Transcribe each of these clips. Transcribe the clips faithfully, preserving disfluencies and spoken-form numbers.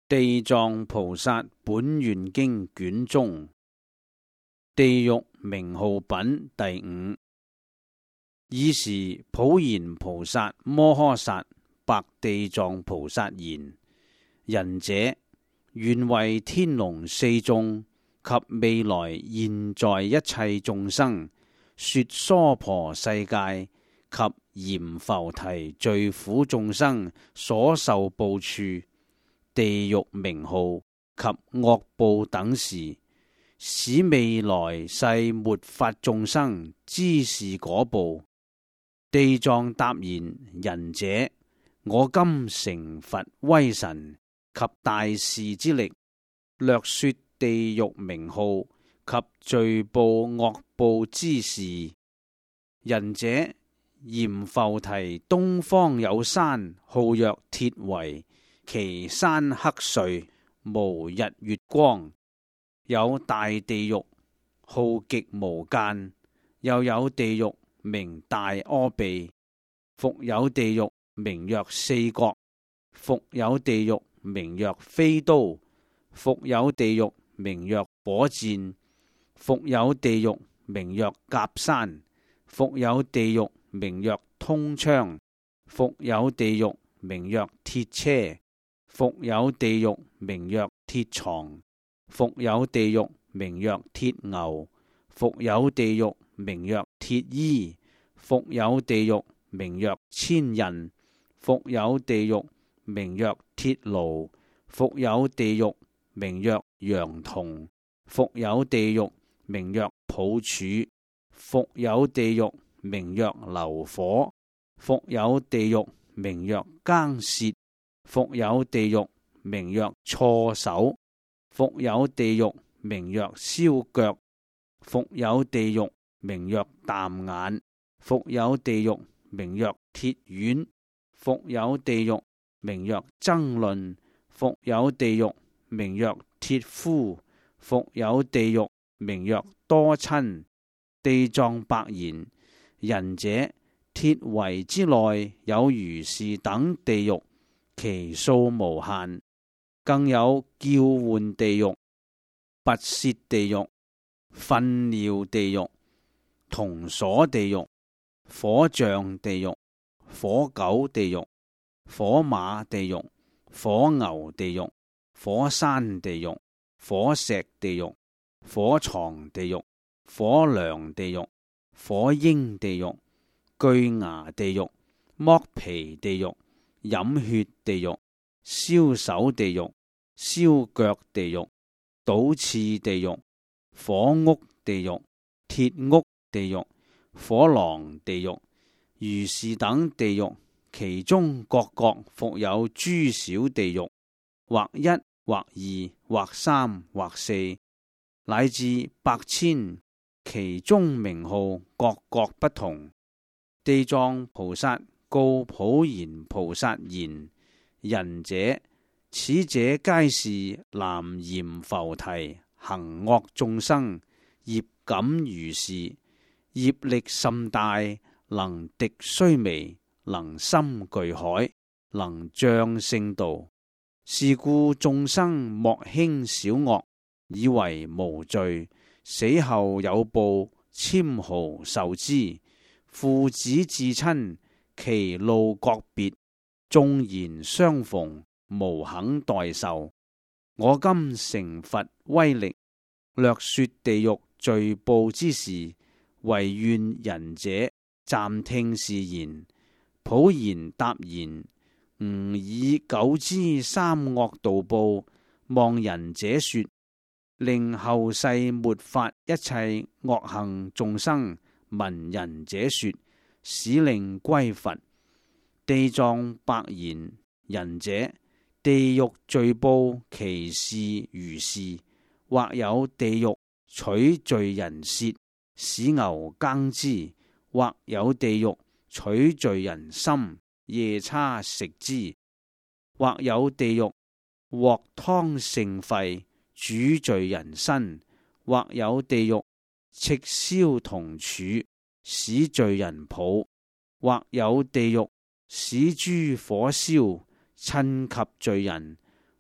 地藏菩薩本願經卷中地獄名號品第五。爾時普賢菩薩摩訶薩白地藏菩薩言：仁者，願為天龍四眾及未來現在一切眾生說娑婆世界及閻浮提罪苦眾生所受報處、地獄名號及惡報等事，使未來世末法眾生知是果報。地藏答言：仁者，我今成佛威神及大士之力，略說地獄名號及罪報惡報之事。仁者，閻浮提東方有山，號曰鐵圍，其山黑邃，無日月光。有大地獄，號極無間，又有地獄名大阿鼻，復有地獄名曰四國，復有地獄名曰飛刀，復有地獄名曰火箭，復有地獄名曰甲山，復有地獄名曰通窗，復有地獄名曰鐵車，復有地獄名曰鐵床，復有地獄名曰鐵牛，復有地獄名曰鐵衣，復有地獄名曰千仞，復有地獄名曰鐵爐，復有地獄名曰羊銅，復有地獄名曰抱柱，復有地獄名曰流火，復有地獄名曰耕舌，復有地獄名曰錯手，復有地獄名曰燒腳，復有地獄名曰淡眼，復有地獄名曰鐵丸，復有地獄名曰爭論，復有地獄名曰鐵夫，復有地獄名曰多親。地藏白言：仁者，鐵圍之內有如是等地獄，其數無限，更有叫喚地獄、拔舌地獄、糞尿地獄、銅鎖地獄、火象地獄、火狗地獄、火馬地獄、火牛地獄、火山地獄、火石地獄、火床地獄、火梁地獄、火鷹地獄、巨牙地獄、剝皮地獄、飲血地獄、燒手地獄、燒腳地獄、倒刺地獄、火屋地獄、鐵屋地獄、火狼地獄，如是等地獄，其中各各復有諸小地獄，或一或二或三或四，乃至百千，其中名號各各不同。地藏菩薩告普賢菩薩言：仁者，此者皆是南閻浮提行惡眾生，業感如是，業力甚大，能敵須彌，能深巨海，能障聖道。是故眾生莫輕小惡，以為無罪，死後有報，纖毫受之。父子至親，其路各別，縱然相逢，無肯代受。我今成佛威力，略說地獄罪報之事，唯願仁者暫聽是言。普賢答言：吾以久知三惡道報，望仁者說，令後世末法一切惡行眾生聞仁者說，使令歸佛。地藏白言：仁者，地獄罪報其事如是，或有地獄取罪人舌，使牛耕之；或有地獄取罪人心，夜叉食之；或有地獄鑊湯盛沸，煮罪人身；或有地獄赤燒銅柱，使罪人抱；或有地獄使諸火燒，親及罪人；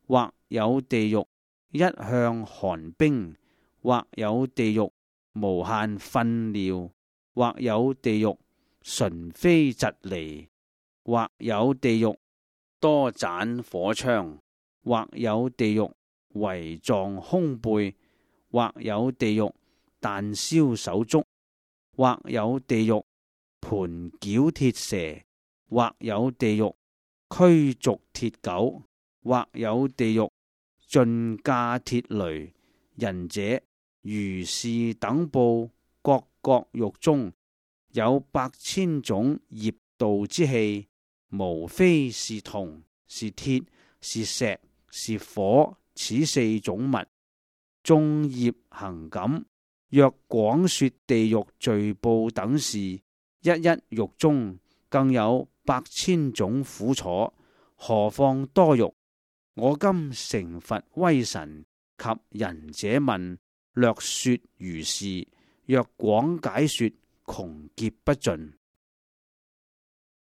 或有地獄一向寒冰，或有地獄無限糞尿，或有地獄純非疾離，或有地獄多盞火槍，或有地獄圍撞胸背，或有地獄彈燒手足，或有地獄盤絞鐵蛇，或有地獄驅逐鐵狗，或有地獄盡駕鐵雷。人者如是等報，各各獄中有百千種業道之器，無非是銅、是鐵、是石、是火，此四種物。眾業行感，若廣說地獄罪報等事，一一獄中更有百千種苦楚，何況多獄？我今成佛威神及仁者問，略說如是。若廣解說，窮劫不盡。